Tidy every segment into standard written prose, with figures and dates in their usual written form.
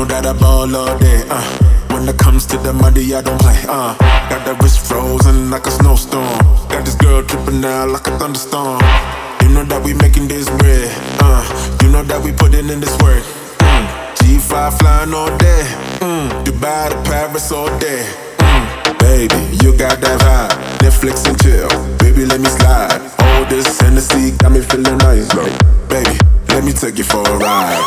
know that I ball all day, when it comes to the money, I don't play, got that wrist frozen like a snowstorm. Got this girl dripping out like a thunderstorm. You know that we making this bread, you know that we putting in this work. G5 flying all day, Dubai to Paris all day. Baby, you got that vibe, Netflix and chill. Baby, let me slide. All this Hennessy got me feeling nice. Like, baby, let me take you for a ride.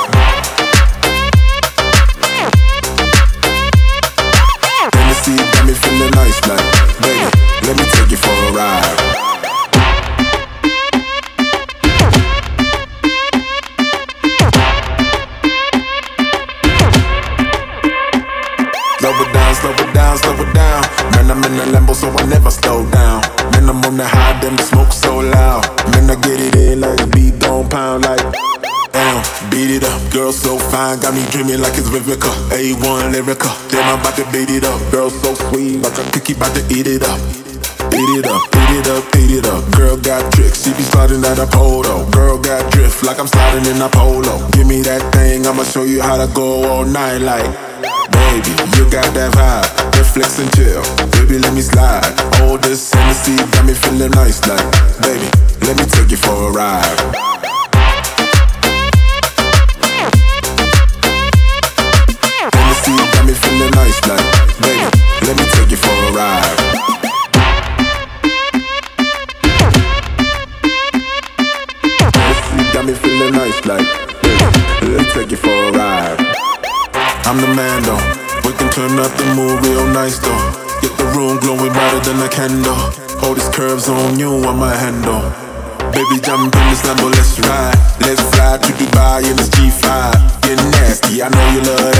Hennessy got me feeling nice. Like, baby, let me take you for a ride. Slow it down, slow it down, slow it down. Man, I'm in a Lambo, so I never slow down. Man, I'm on the high, them smoke so loud. Man, I get it in like a beat gon' pound like. Damn, beat it up, girl so fine, got me dreaming like it's Vivica. A1 lyrica, damn I'm about to beat it up. Girl so sweet, like a cookie about to eat it up. Eat it up, eat it up, eat it up. Girl got tricks, she be sliding at a polo. Girl got drift, like I'm sliding in a polo. Give me that thing, I'ma show you how to go all night like. Baby, you got that vibe, Netflix and chill. Baby, let me slide. All this Hennessy got me feeling nice like. Baby, let me take you for a ride. Hennessy got me feeling nice like. Baby, let me take you for a ride. Hennessy got me feeling nice like. Baby, let me take you for a ride. I'm the man though, we can turn up the mood real nice though. Get the room glowing brighter than a candle. All these curves on you, on my handle. Baby, jump in this Lambo, let's ride. Let's fly to Dubai in this G5. Get nasty, I know you love